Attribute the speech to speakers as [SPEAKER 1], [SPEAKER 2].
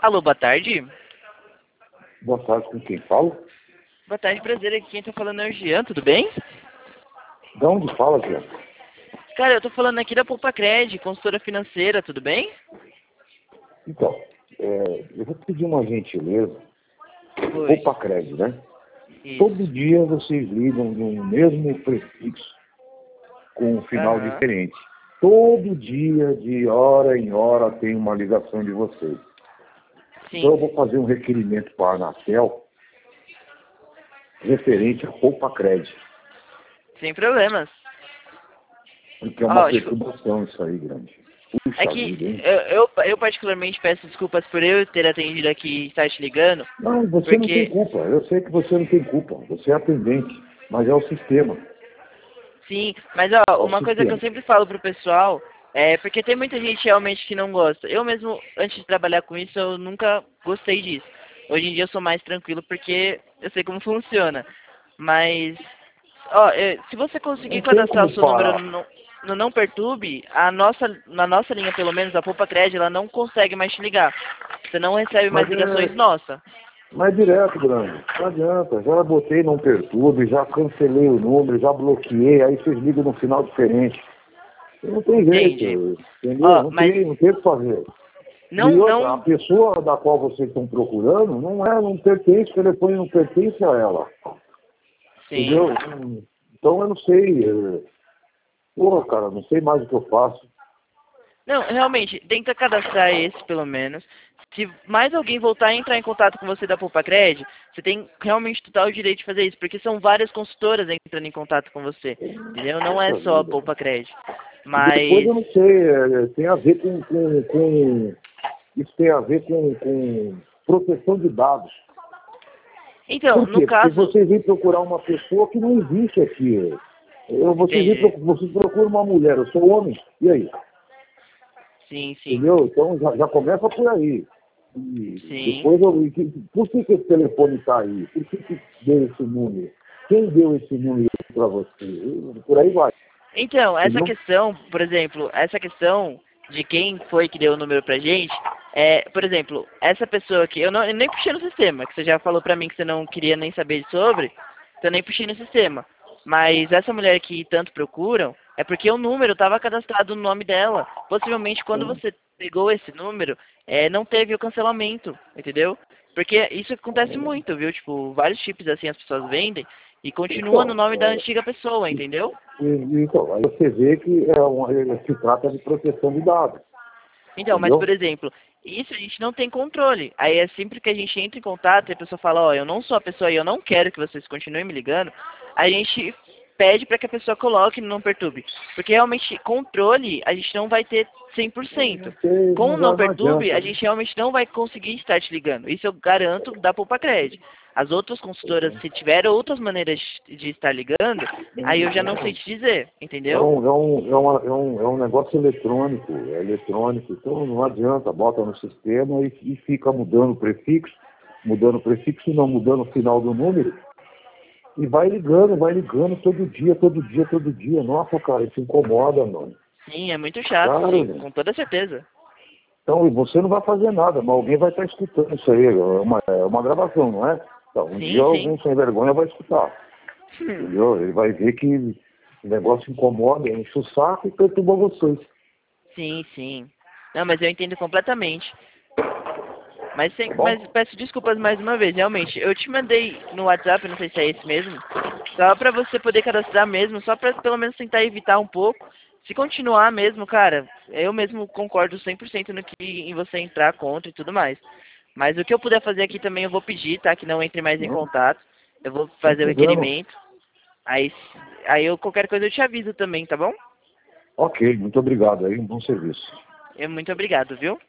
[SPEAKER 1] Alô, boa tarde.
[SPEAKER 2] Boa tarde, com quem falo?
[SPEAKER 1] Boa tarde, prazer. Aqui quem tá falando é o Jean, tudo bem?
[SPEAKER 2] De onde fala, Jean?
[SPEAKER 1] Cara, eu tô falando aqui da Poupa-Cred, consultora financeira, tudo bem?
[SPEAKER 2] Então, eu vou pedir uma gentileza.
[SPEAKER 1] Oi.
[SPEAKER 2] Poupa-Cred, né?
[SPEAKER 1] Isso.
[SPEAKER 2] Todo dia vocês ligam no mesmo prefixo com um final
[SPEAKER 1] Aham.
[SPEAKER 2] diferente. Todo dia, de hora em hora, tem uma ligação de vocês. Então eu
[SPEAKER 1] Sim,
[SPEAKER 2] vou fazer um requerimento para a Anatel referente a Poupa-Cred.
[SPEAKER 1] sem problemas.
[SPEAKER 2] Porque é uma
[SPEAKER 1] Ó,
[SPEAKER 2] perturbação isso aí, grande. Puxa
[SPEAKER 1] aqui,
[SPEAKER 2] vida, hein?
[SPEAKER 1] eu particularmente peço desculpas por eu ter atendido aqui e estar te ligando,
[SPEAKER 2] Não, você não tem
[SPEAKER 1] porque,
[SPEAKER 2] culpa. Eu sei que você não tem culpa. Você é atendente, mas é o sistema.
[SPEAKER 1] sim, mas
[SPEAKER 2] É
[SPEAKER 1] ó,
[SPEAKER 2] o
[SPEAKER 1] uma coisa que eu
[SPEAKER 2] sistema.
[SPEAKER 1] sempre falo pro pessoal é porque tem muita gente realmente que não gosta. Eu mesmo, antes de trabalhar com isso, eu nunca gostei disso. Hoje em dia eu sou mais tranquilo porque eu sei como funciona. Mas ó, se você conseguir
[SPEAKER 2] Não tem
[SPEAKER 1] cadastrar o
[SPEAKER 2] como
[SPEAKER 1] seu número
[SPEAKER 2] parar.
[SPEAKER 1] no Não Perturbe, na nossa linha, pelo menos, a Poupa-Cred, ela não consegue mais te ligar. Você não recebe mais
[SPEAKER 2] Mas
[SPEAKER 1] ligações
[SPEAKER 2] é,
[SPEAKER 1] nossa.
[SPEAKER 2] mas é direto, grande. Não adianta. Já botei não perturbe, já cancelei o número, já bloqueei, aí vocês ligam no final diferente. Não tem
[SPEAKER 1] Entende?
[SPEAKER 2] jeito, entendeu?
[SPEAKER 1] Ó,
[SPEAKER 2] Não
[SPEAKER 1] mas
[SPEAKER 2] tem, não tem o que fazer. E
[SPEAKER 1] não,
[SPEAKER 2] outra, a
[SPEAKER 1] não,
[SPEAKER 2] pessoa da qual vocês estão procurando não pertence, o telefone não pertence a ela.
[SPEAKER 1] sim.
[SPEAKER 2] Entendeu? Então eu não sei. Pô, cara, não sei mais o que eu faço.
[SPEAKER 1] Não, realmente, tenta cadastrar esse, pelo menos. Se mais alguém voltar a entrar em contato com você da Poupa-Cred, você tem realmente total direito de fazer isso, porque são várias consultoras entrando em contato com você, entendeu? Não é
[SPEAKER 2] Puxa
[SPEAKER 1] só a
[SPEAKER 2] vida.
[SPEAKER 1] Poupa-Cred.
[SPEAKER 2] E depois
[SPEAKER 1] Mas,
[SPEAKER 2] eu não sei, tem a ver isso tem a ver com proteção de dados.
[SPEAKER 1] então,
[SPEAKER 2] Por
[SPEAKER 1] no
[SPEAKER 2] quê? Porque
[SPEAKER 1] caso,
[SPEAKER 2] você vem procurar uma pessoa que não existe aqui.
[SPEAKER 1] entendi.
[SPEAKER 2] Você procura uma mulher, eu sou homem, e aí?
[SPEAKER 1] Sim, sim,
[SPEAKER 2] Entendeu? Então já começa por aí. E
[SPEAKER 1] sim.
[SPEAKER 2] depois por que esse telefone está aí? Por que deu esse número? Quem deu esse número para você? Por aí vai.
[SPEAKER 1] Então, essa
[SPEAKER 2] Entendeu?
[SPEAKER 1] questão, por exemplo, essa questão de quem foi que deu o número pra gente, por exemplo, essa pessoa que eu nem puxei no sistema, que você já falou pra mim que você não queria nem saber sobre, então eu nem puxei no sistema. Mas essa mulher que tanto procuram, é porque o número estava cadastrado no nome dela. Possivelmente quando você pegou esse número, não teve o cancelamento, entendeu? Porque isso acontece muito, viu? Tipo, vários chips assim as pessoas vendem e continua no
[SPEAKER 2] Então,
[SPEAKER 1] nome da antiga pessoa, entendeu?
[SPEAKER 2] então, aí você vê que se trata de proteção de dados,
[SPEAKER 1] Então, mas por
[SPEAKER 2] entendeu?
[SPEAKER 1] exemplo, isso a gente não tem controle. Aí é sempre que a gente entra em contato e a pessoa fala, ó, eu não sou a pessoa e eu não quero que vocês continuem me ligando, a gente pede para que a pessoa coloque no Não Perturbe. Porque realmente controle a gente não vai ter 100%. Com o Não
[SPEAKER 2] Não
[SPEAKER 1] Perturbe,
[SPEAKER 2] adianta.
[SPEAKER 1] a gente realmente não vai conseguir estar te ligando. Isso eu garanto da Poupa-Cred. As outras consultoras, se tiver outras maneiras de estar ligando, aí eu já não sei te dizer, entendeu?
[SPEAKER 2] É um negócio eletrônico, é eletrônico, então não adianta, bota no sistema e fica mudando o prefixo, não mudando o final do número, e vai ligando todo dia, todo dia. Nossa, cara, isso incomoda, mano.
[SPEAKER 1] Sim, é muito chato,
[SPEAKER 2] Cara,
[SPEAKER 1] sim,
[SPEAKER 2] velho.
[SPEAKER 1] com toda certeza.
[SPEAKER 2] Então, e você não vai fazer nada, mas alguém vai estar escutando isso aí, é uma gravação, não é? Então, um dia
[SPEAKER 1] Sim, sim.
[SPEAKER 2] algum sem vergonha vai escutar, entendeu? Ele vai ver que o negócio incomoda, enche o saco e perturba vocês.
[SPEAKER 1] Sim, sim. Não, mas eu entendo completamente. Mas,
[SPEAKER 2] Tá
[SPEAKER 1] mas
[SPEAKER 2] bom?
[SPEAKER 1] peço desculpas mais uma vez, realmente. Eu te mandei no WhatsApp, não sei se é esse mesmo, só pra você poder cadastrar mesmo, só pra pelo menos tentar evitar um pouco. Se continuar mesmo, cara, eu mesmo concordo 100% no que em você entrar contra e tudo mais. Mas o que eu puder fazer aqui também eu vou pedir, tá? Que não entre mais em
[SPEAKER 2] Não,
[SPEAKER 1] contato. Eu vou
[SPEAKER 2] sem
[SPEAKER 1] fazer o
[SPEAKER 2] problema.
[SPEAKER 1] requerimento. Aí, qualquer coisa eu te aviso também, tá bom?
[SPEAKER 2] Ok, muito obrigado aí, um bom serviço.
[SPEAKER 1] Muito obrigado, viu?